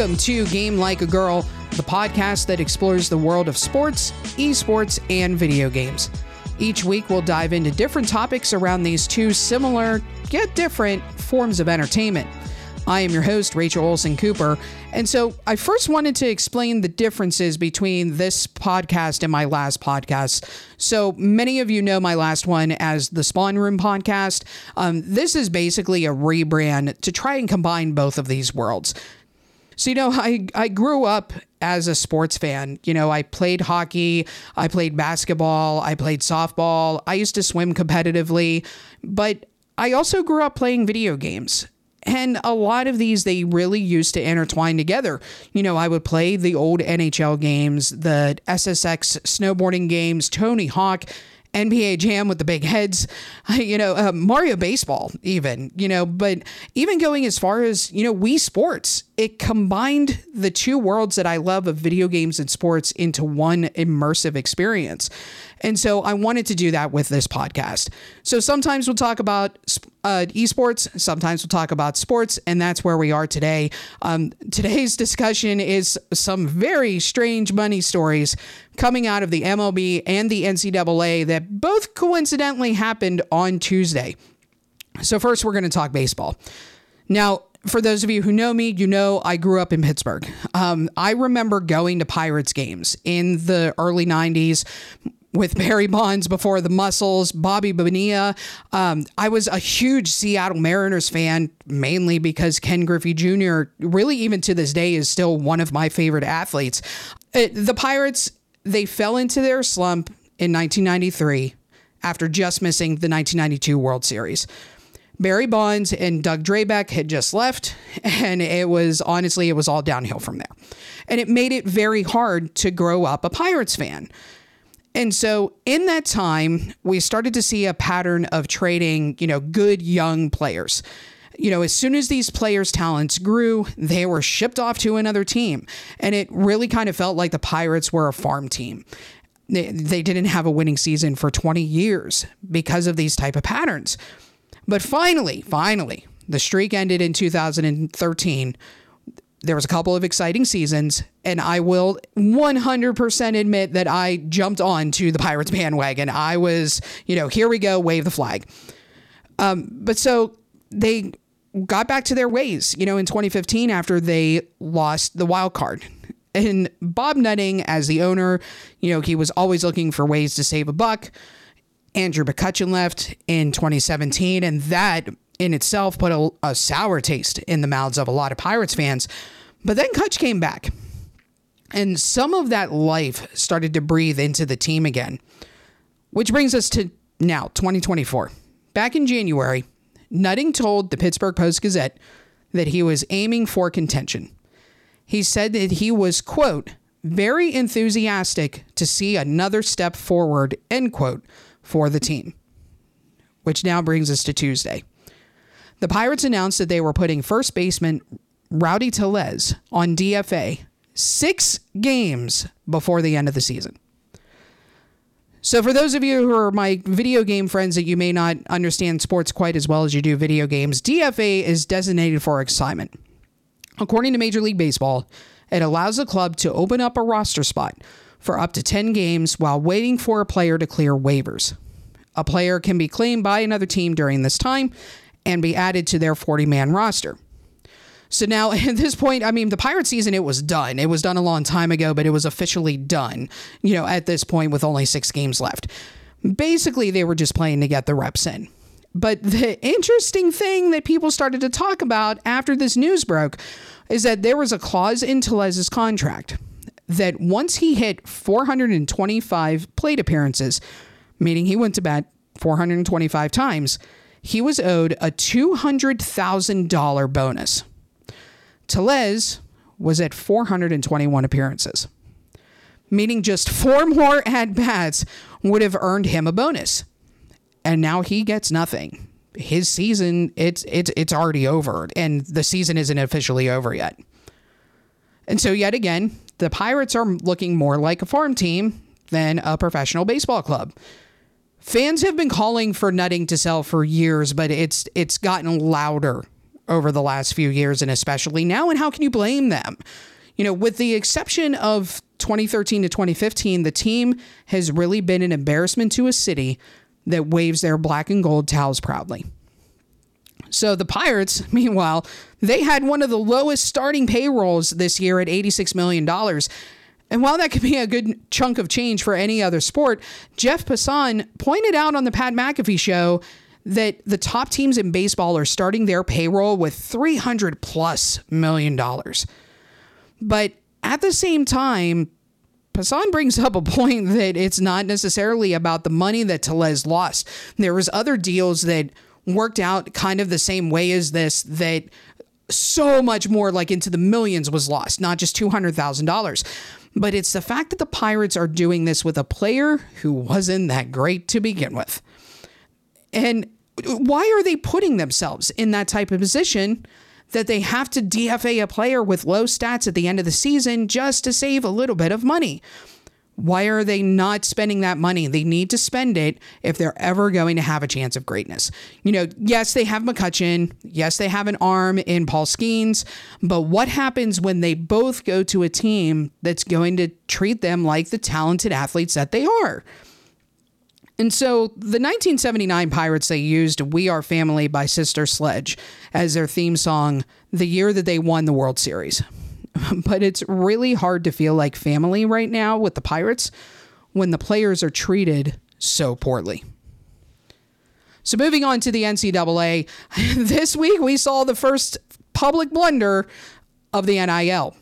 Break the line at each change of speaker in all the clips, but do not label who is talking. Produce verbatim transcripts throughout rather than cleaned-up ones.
Welcome to Game Like a Girl, the podcast that explores the world of sports, esports, and video games. Each week, we'll dive into different topics around these two similar, yet different, forms of entertainment. I am your host, Rachel Olson Cooper, and so I first wanted to explain the differences between this podcast and my last podcast. So many of you know my last one as the Spawn Room podcast. Um, this is basically a rebrand to try and combine both of these worlds. So, you know, I, I grew up as a sports fan. You know, I played hockey, I played basketball, I played softball, I used to swim competitively, but I also grew up playing video games. And a lot of these, they really used to intertwine together. You know, I would play the old N H L games, the S S X snowboarding games, Tony Hawk, N B A Jam with the big heads, you know, uh, Mario Baseball even, you know, but even going as far as, you know, Wii Sports, it combined the two worlds that I love of video games and sports into one immersive experience. And so I wanted to do that with this podcast. So sometimes we'll talk about uh, esports, sometimes we'll talk about sports, and that's where we are today. Um, today's discussion is some very strange money stories coming out of the M L B and the N C double A that both coincidentally happened on Tuesday. So first, we're going to talk baseball. Now, for those of you who know me, you know I grew up in Pittsburgh. Um, I remember going to Pirates games in the early nineties with Barry Bonds before the Muscles, Bobby Bonilla. Um, I was a huge Seattle Mariners fan, mainly because Ken Griffey Junior really even to this day is still one of my favorite athletes. It, the Pirates, they fell into their slump in nineteen ninety-three after just missing the nineteen ninety-two World Series. Barry Bonds and Doug Drabek had just left, and it was, honestly, it was all downhill from there. And it made it very hard to grow up a Pirates fan. And so in that time, we started to see a pattern of trading, you know, good young players. You know, as soon as these players' talents grew, they were shipped off to another team. And it really kind of felt like the Pirates were a farm team. They, they didn't have a winning season for twenty years because of these type of patterns. But finally, finally, the streak ended in two thousand thirteen. There was a couple of exciting seasons, and I will one hundred percent admit that I jumped on to the Pirates bandwagon. I was, you know, here we go, wave the flag. Um, but so they got back to their ways, you know, in twenty fifteen after they lost the wild card. And Bob Nutting, as the owner, you know, he was always looking for ways to save a buck. Andrew McCutchen left in twenty seventeen, and that in itself put a, a sour taste in the mouths of a lot of Pirates fans. But then Kutch came back, and some of that life started to breathe into the team again, which brings us to now, twenty twenty-four. Back in January, Nutting told the Pittsburgh Post-Gazette that he was aiming for contention. He said that he was, quote, very enthusiastic to see another step forward, end quote, for the team. Which now brings us to Tuesday. The Pirates announced that they were putting first baseman Rowdy Tellez on D F A six games before the end of the season. So for those of you who are my video game friends that you may not understand sports quite as well as you do video games, D F A is designated for assignment. According to Major League Baseball, it allows the club to open up a roster spot for up to ten games while waiting for a player to clear waivers. A player can be claimed by another team during this time and be added to their forty-man roster. So now, at this point, I mean, the Pirate season, it was done. It was done a long time ago, but it was officially done, you know, at this point with only six games left. Basically, they were just playing to get the reps in. But the interesting thing that people started to talk about after this news broke is that there was a clause in Tellez's contract that once he hit four hundred twenty-five plate appearances, meaning he went to bat four hundred twenty-five times, he was owed a two hundred thousand dollars bonus. Tellez was at four hundred twenty-one appearances, meaning just four more at-bats would have earned him a bonus. And now he gets nothing. His season, it's it's it's already over, and the season isn't officially over yet. And so yet again, the Pirates are looking more like a farm team than a professional baseball club. Fans have been calling for Nutting to sell for years, but it's it's gotten louder over the last few years, and especially now, and how can you blame them? You know, with the exception of twenty thirteen to twenty fifteen, the team has really been an embarrassment to a city that waves their black and gold towels proudly. So the Pirates, meanwhile, they had one of the lowest starting payrolls this year at eighty-six million dollars. And while that could be a good chunk of change for any other sport, Jeff Passan pointed out on the Pat McAfee show that the top teams in baseball are starting their payroll with three hundred plus million dollars. But at the same time, Passan brings up a point that it's not necessarily about the money that Tellez lost. There was other deals that worked out kind of the same way as this, that so much more, like into the millions, was lost, not just two hundred thousand dollars. But it's the fact that the Pirates are doing this with a player who wasn't that great to begin with. And why are they putting themselves in that type of position that they have to D F A a player with low stats at the end of the season just to save a little bit of money? Why are they not spending that money? They need to spend it if they're ever going to have a chance of greatness. You know, yes, they have McCutchen. Yes, they have an arm in Paul Skeens. But what happens when they both go to a team that's going to treat them like the talented athletes that they are? And so the nineteen seventy-nine Pirates, they used We Are Family by Sister Sledge as their theme song the year that they won the World Series. But it's really hard to feel like family right now with the Pirates when the players are treated so poorly. So moving on to the N C double A, this week we saw the first public blunder of the N I L.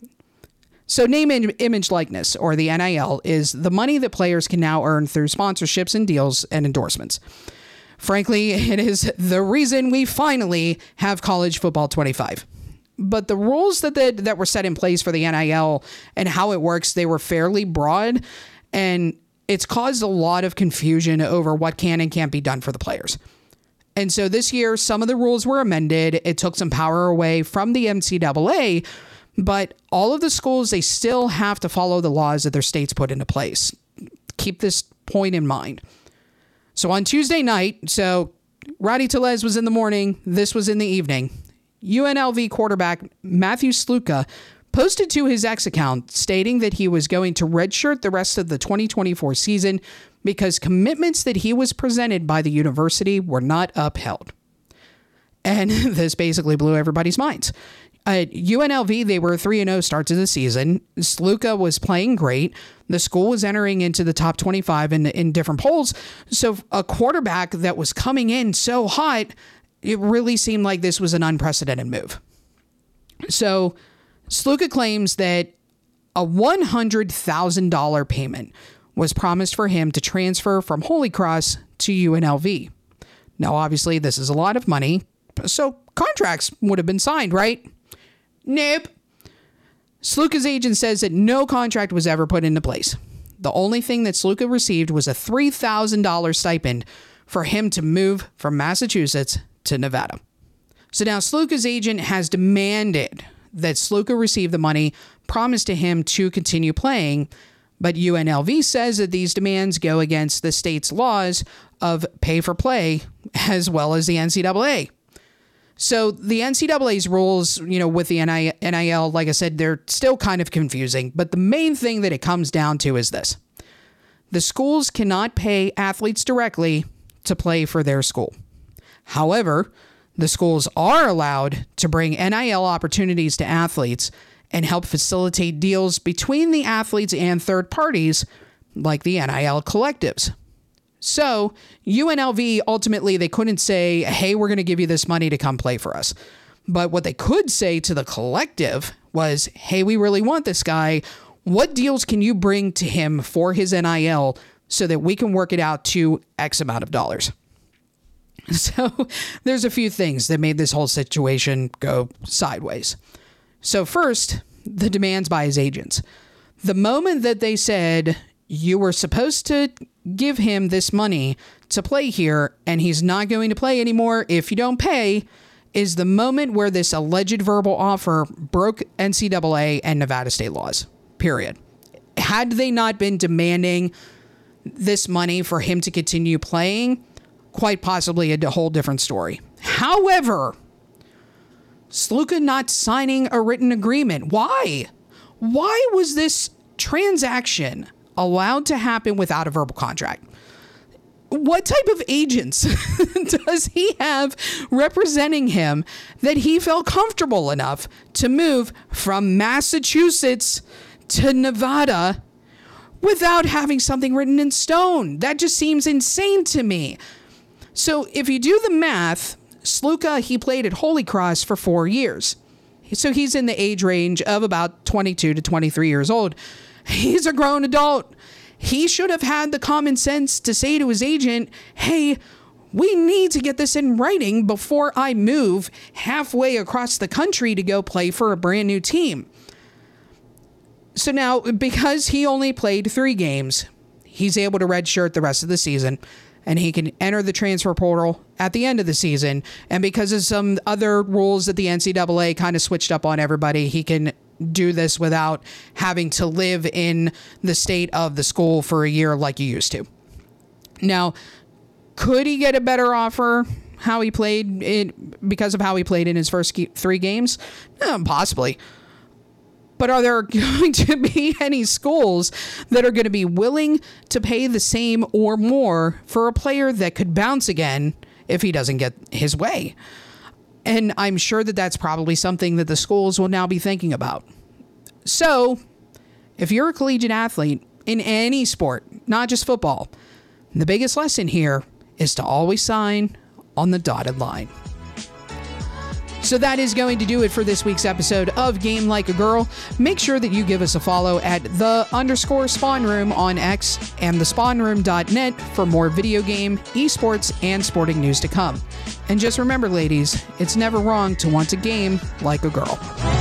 So name, image, likeness, or the N I L, is the money that players can now earn through sponsorships and deals and endorsements. Frankly, it is the reason we finally have College Football twenty-five. But the rules that the, that were set in place for the N I L and how it works, they were fairly broad, and it's caused a lot of confusion over what can and can't be done for the players. And so this year, some of the rules were amended. It took some power away from the N C double A, but all of the schools, they still have to follow the laws that their states put into place. Keep this point in mind. So on Tuesday night, so Rowdy Tellez was in the morning, this was in the evening, U N L V quarterback Matthew Sluka posted to his X account stating that he was going to redshirt the rest of the twenty twenty-four season because commitments that he was presented by the university were not upheld. And this basically blew everybody's minds. At U N L V, they were three and oh start to the season. Sluka was playing great. The school was entering into the top twenty-five in, in different polls. So a quarterback that was coming in so hot, it really seemed like this was an unprecedented move. So Sluka claims that a one hundred thousand dollars payment was promised for him to transfer from Holy Cross to U N L V. Now, obviously, this is a lot of money, so contracts would have been signed, right? Nope. Sluka's agent says that no contract was ever put into place. The only thing that Sluka received was a three thousand dollars stipend for him to move from Massachusetts to Nevada. So now Sluka's agent has demanded that Sluka receive the money promised to him to continue playing, but U N L V says that these demands go against the state's laws of pay for play as well as the N C double A. So the N C double A's rules, you know, with the N I L, like I said, they're still kind of confusing, but the main thing that it comes down to is this. The schools cannot pay athletes directly to play for their school. However, the schools are allowed to bring N I L opportunities to athletes and help facilitate deals between the athletes and third parties, like the N I L collectives. So U N L V, ultimately, they couldn't say, hey, we're going to give you this money to come play for us. But what they could say to the collective was, hey, we really want this guy. What deals can you bring to him for his N I L so that we can work it out to X amount of dollars? So there's a few things that made this whole situation go sideways. So first, the demands by his agents. The moment that they said, you were supposed to give him this money to play here, and he's not going to play anymore if you don't pay, is the moment where this alleged verbal offer broke N C double A and Nevada state laws, period. Had they not been demanding this money for him to continue playing, quite possibly a whole different story. However, Sluka not signing a written agreement. Why? Why was this transaction allowed to happen without a verbal contract? What type of agents does he have representing him that he felt comfortable enough to move from Massachusetts to Nevada without having something written in stone? That just seems insane to me. So if you do the math, Sluka, he played at Holy Cross for four years. So he's in the age range of about twenty-two to twenty-three years old. He's a grown adult. He should have had the common sense to say to his agent, hey, we need to get this in writing before I move halfway across the country to go play for a brand new team. So now, because he only played three games, he's able to redshirt the rest of the season, and he can enter the transfer portal at the end of the season. And because of some other rules that the N C double A kind of switched up on everybody, he can do this without having to live in the state of the school for a year like you used to. Now, could he get a better offer how he played it because of how he played in his first three games? Eh, possibly. But are there going to be any schools that are going to be willing to pay the same or more for a player that could bounce again if he doesn't get his way? And I'm sure that that's probably something that the schools will now be thinking about. So, if you're a collegiate athlete in any sport, not just football, the biggest lesson here is to always sign on the dotted line. So that is going to do it for this week's episode of Game Like a Girl. Make sure that you give us a follow at the underscore spawn room on X and the spawn room dot net for more video game, esports, and sporting news to come. And just remember, ladies, it's never wrong to want to game like a girl.